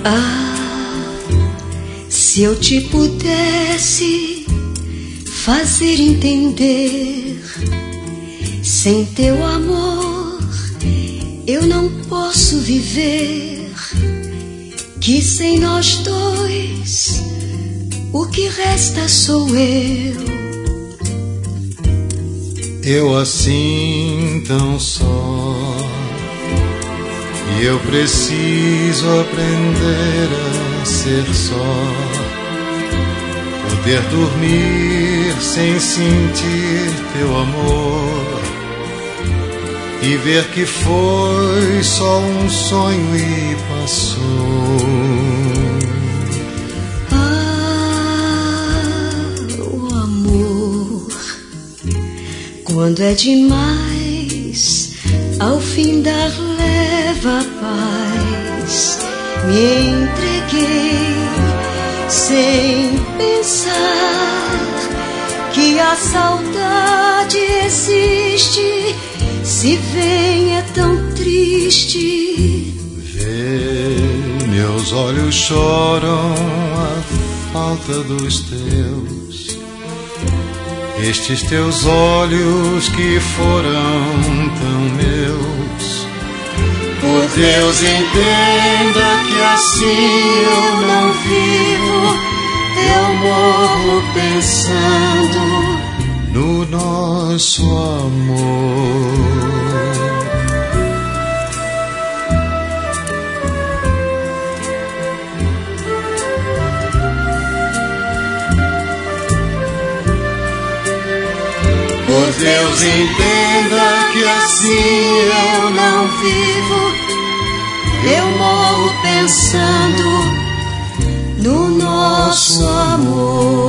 Ah, se eu te pudesse fazer entender, sem teu amor eu não posso viver, que sem nós dois o que resta sou eu. Eu assim tão só, e eu preciso aprender a ser só, poder dormir sem sentir teu amor, e ver que foi só um sonho e passou. O amor, quando é demais, ao fim dar leva a paz. Me entreguei sem pensar que a saudade existe. Se vem é tão triste. Vê, meus olhos choram a falta dos teus, estes teus olhos que foram tão meus. Por Deus, entenda que assim eu não vivo, eu morro pensando no nosso amor. Por Deus, entenda que assim eu não vivo, eu morro pensando no nosso amor.